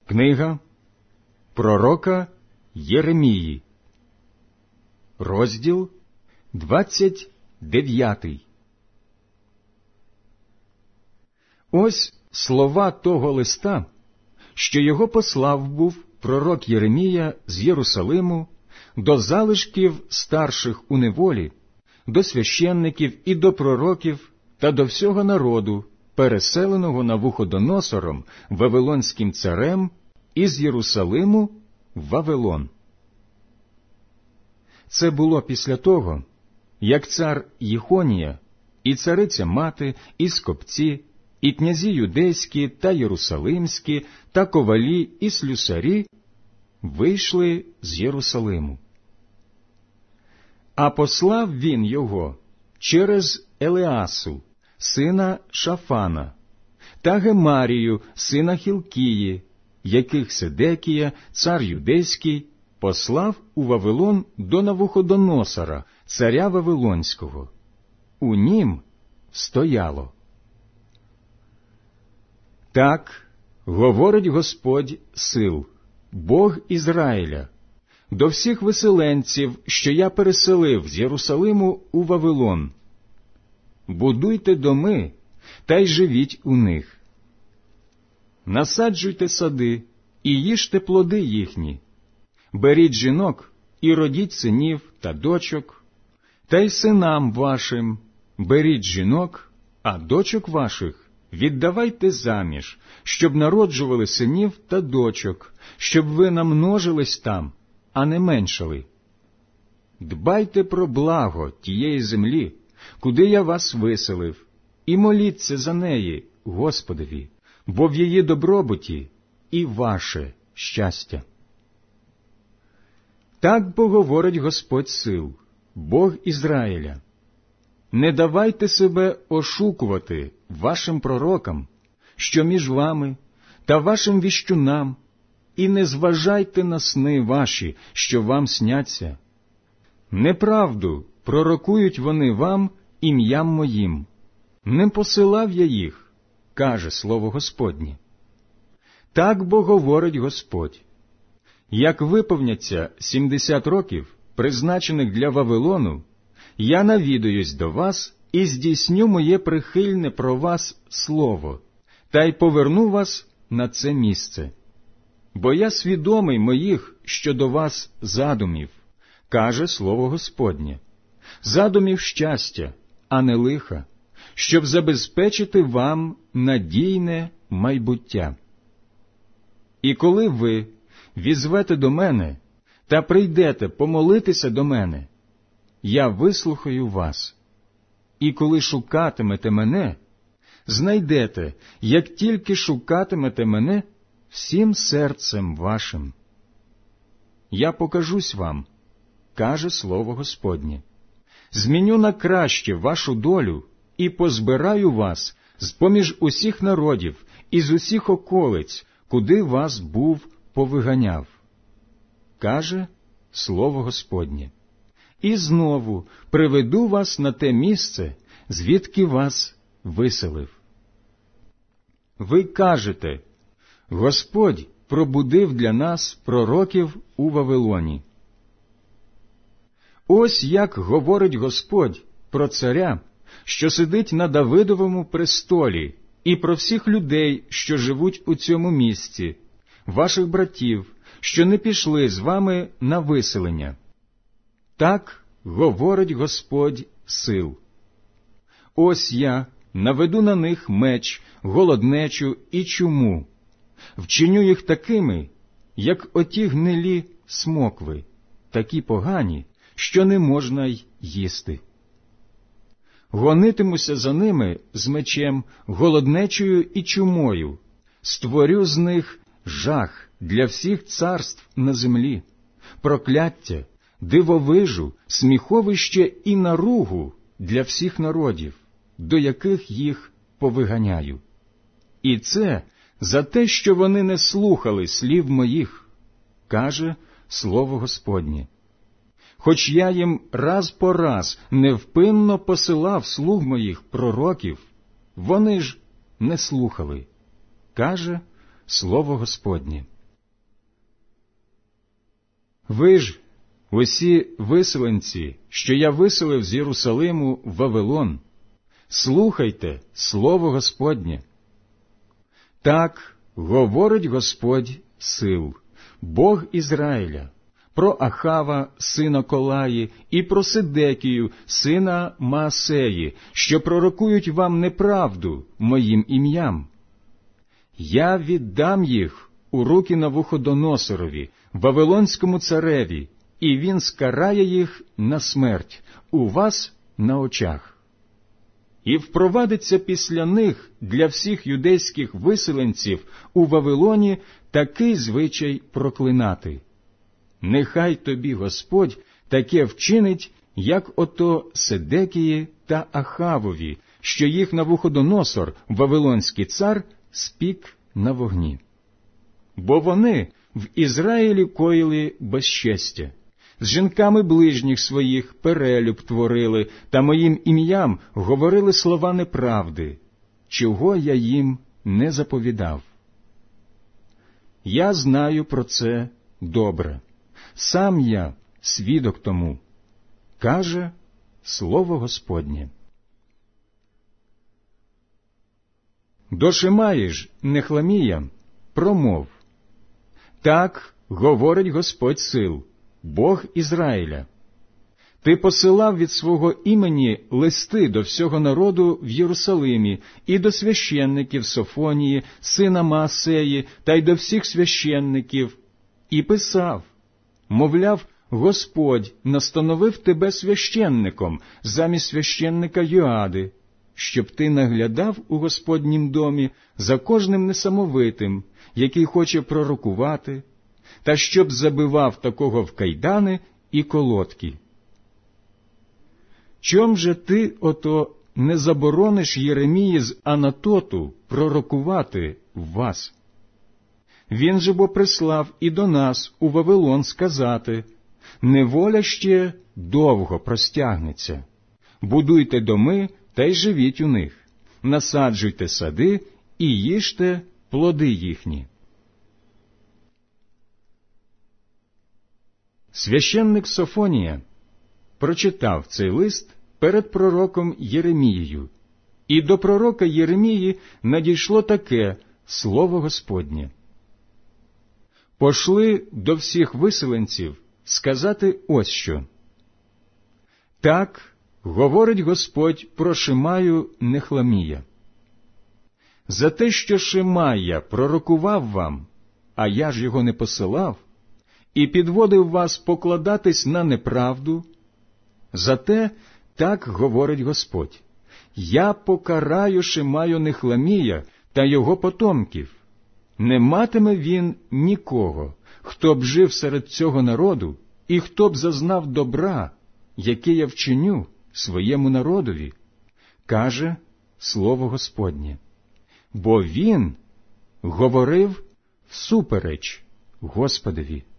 Книга пророка Єремії, розділ 29. Ось слова того листа, що його послав був пророк Єремія з Єрусалиму до залишків старших у неволі, до священників і до пророків та до всього народу, переселеного Навуходоносором, вавилонським царем, із Єрусалиму в Вавилон. Це було після того, як цар Єхонія, і цариця мати, і скопці, і князі юдейські та єрусалимські, та ковалі і слюсарі вийшли з Єрусалиму. А послав він його через Елеасу, сина Шафана, та Гемарію, сина Хілкії, яких Седекія, цар юдейський, послав у Вавилон до Навуходоносора, царя Вавилонського. У нім стояло: «Так говорить Господь сил, Бог Ізраїля, до всіх виселенців, що я переселив з Єрусалиму у Вавилон. Будуйте доми та й живіть у них. Насаджуйте сади і їжте плоди їхні. Беріть жінок і родіть синів та дочок, та й синам вашим беріть жінок, а дочок ваших віддавайте заміж, щоб народжували синів та дочок, щоб ви намножились там, а не меншали. Дбайте про благо тієї землі, куди я вас виселив, і моліться за неї Господові, бо в її добробуті і ваше щастя. Так бо говорить Господь сил, Бог Ізраїля. Не давайте себе ошукувати вашим пророкам, що між вами, та вашим віщунам, і не зважайте на сни ваші, що вам сняться. Неправду пророкують вони вам ім'ям моїм. Не посилав я їх, каже слово Господнє. Так бо говорить Господь. Як виповняться 70 років, призначених для Вавилону, я навідаюсь до вас і здійсню моє прихильне про вас слово, та й поверну вас на це місце. Бо я свідомий моїх щодо вас задумів, каже слово Господнє, задумів щастя, а не лиха, щоб забезпечити вам надійне майбуття. І коли ви візвете до мене та прийдете помолитися до мене, я вислухаю вас. І коли шукатимете мене, знайдете, як тільки шукатимете мене всім серцем вашим. Я покажусь вам, каже слово Господнє. Зміню на краще вашу долю і позбираю вас з-поміж усіх народів і з усіх околиць, куди вас був повиганяв, каже слово Господнє. І знову приведу вас на те місце, звідки вас виселив. Ви кажете: Господь пробудив для нас пророків у Вавилоні. Ось як говорить Господь про царя, що сидить на Давидовому престолі, і про всіх людей, що живуть у цьому місці, ваших братів, що не пішли з вами на виселення. Так говорить Господь сил. Ось я наведу на них меч, голоднечу і чуму, вчиню їх такими, як оті гнилі смокви, такі погані, що не можна й їсти. Гонитимуся за ними з мечем, голоднечею і чумою, створю з них жах для всіх царств на землі, прокляття, дивовижу, сміховище і наругу для всіх народів, до яких їх повиганяю. І це за те, що вони не слухали слів моїх, каже слово Господнє. Хоч я їм раз по раз невпинно посилав слуг моїх пророків, вони ж не слухали, каже слово Господнє. Ви ж, усі виселенці, що я виселив з Єрусалиму в Вавилон, слухайте слово Господнє. Так говорить Господь сил, Бог Ізраїля, про Ахава, сина Колаї, і про Сидекію, сина Маасеї, що пророкують вам неправду моїм ім'ям. Я віддам їх у руки Навуходоносорові, Вавилонському цареві, і він скарає їх на смерть у вас на очах. І впровадиться після них для всіх юдейських виселенців у Вавилоні такий звичай проклинати. Нехай тобі Господь таке вчинить, як ото Сидекії та Ахавові, що їх Навуходоносор, Вавилонський цар, спік на вогні. Бо вони в Ізраїлі коїли безчестя, з жінками ближніх своїх перелюб творили, та моїм ім'ям говорили слова неправди, чого я їм не заповідав. Я знаю про це добре, сам я свідок тому, каже слово Господнє. До Шимаї ж Нехламія промов: так говорить Господь сил, Бог Ізраїля. Ти посилав від свого імені листи до всього народу в Єрусалимі і до священників Софонії, сина Маасеї, та й до всіх священників, і писав, мовляв, Господь настановив тебе священником замість священника Йоади, щоб ти наглядав у Господнім домі за кожним несамовитим, який хоче пророкувати, та щоб забивав такого в кайдани і колодки. Чом же ти ото не заборониш Єремії з Анатоту пророкувати в вас? Він же бо прислав і до нас у Вавилон сказати: неволя ще довго простягнеться. Будуйте доми та й живіть у них, насаджуйте сади і їжте плоди їхні. Священник Софонія прочитав цей лист перед пророком Єремією, і до пророка Єремії надійшло таке слово Господнє: пошли до всіх виселенців сказати ось що. Так говорить Господь про Шимаю Нехламія. За те, що Шимая пророкував вам, а я ж його не посилав, і підводив вас покладатись на неправду, зате так говорить Господь: я покараю Шимаю Нехламія та його потомків. Не матиме він нікого, хто б жив серед цього народу, і хто б зазнав добра, яке я вчиню своєму народові, каже слово Господнє. Бо він говорив всупереч Господові.